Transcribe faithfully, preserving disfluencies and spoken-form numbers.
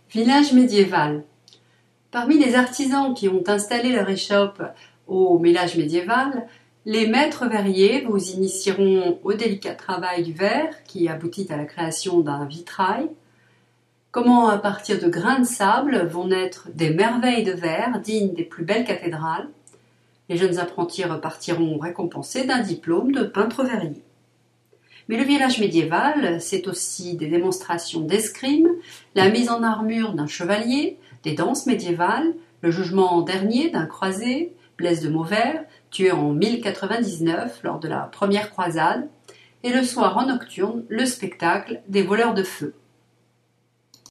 Village médiéval. Parmi les artisans qui ont installé leur échoppe au village médiéval, les maîtres verriers vous initieront au délicat travail du verre qui aboutit à la création d'un vitrail. Comment, à partir de grains de sable, vont naître des merveilles de verre dignes des plus belles cathédrales. Les jeunes apprentis repartiront récompensés d'un diplôme de peintre verrier. Mais le village médiéval, c'est aussi des démonstrations d'escrime, la mise en armure d'un chevalier, des danses médiévales, le jugement en dernier d'un croisé, Blaise de Mauvert, tué en mille quatre-vingt-dix-neuf lors de la première croisade, et le soir en nocturne, le spectacle des voleurs de feu.